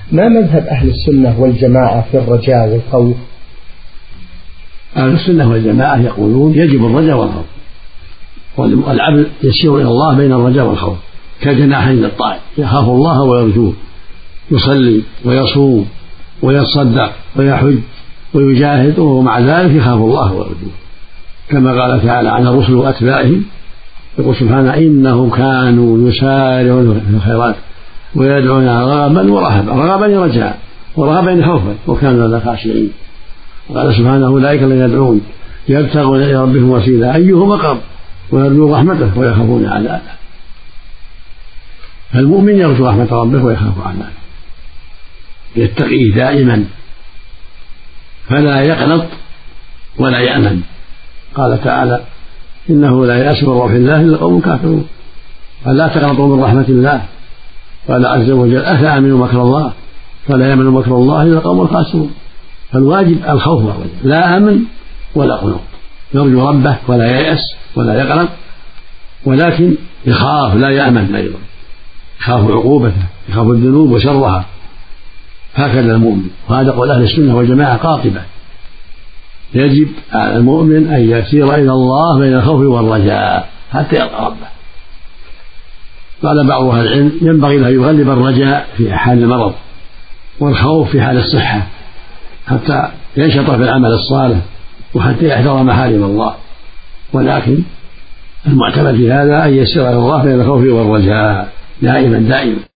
ما مذهب أهل السنة والجماعة في الرجاء والخوف؟ أهل السنة والجماعة يقولون يجب الرجاء والخوف، والعبد يسير إلى الله بين الرجاء والخوف كجناحين للطائر، يخاف الله ويرجوه، يصلي ويصوم ويتصدق ويحج ويجاهد ومع ذلك يخاف الله ويرجوه، كما قال تعالى عن الرسل وأتباعهم يقول سبحانه إنهم كانوا يسارعون في الخيرات ويدعون رغبا ورهبا، رغبا رجاء ورهبا خوفا وكانوا لنا خاشعين. وقال سبحانه أولئك الذين يدعون يبتغون إلى ربهم وسيلة أيهم أقرب ويرجون رحمته ويخافون عذابه. فالمؤمن يرجو رحمة ربه ويخاف عذابه، يتقيه دائما فلا يقنط ولا يأمن. قال تعالى إنه لا يأس من روح الله إلا القوم الكافرون، فلا تقنطوا من رحمة الله. قال عز وجل أفأمنوا مكر الله فلا يأمن مكر الله إلا القوم الخاسرون. فالواجب الخوف والرجاء، لا أمن ولا قنوط، يرجو ربه ولا ييأس ولا يقنط، ولكن يخاف لا يأمن أيضا، يخاف عقوبته، يخاف الذنوب وشرها، هكذا المؤمن. وهذا قول أهل السنة والجماعة قاطبة، يجب على المؤمن أن يسير إلى الله بين الخوف والرجاء حتى يلقى ربه. قال بعض أهل العلم ينبغي له يغلب الرجاء في حال المرض والخوف في حال الصحة حتى ينشط في العمل الصالح وحتى يحذر محارم الله، ولكن المعتمد في هذا أن يسير إلى الله بين الخوف والرجاء دائما.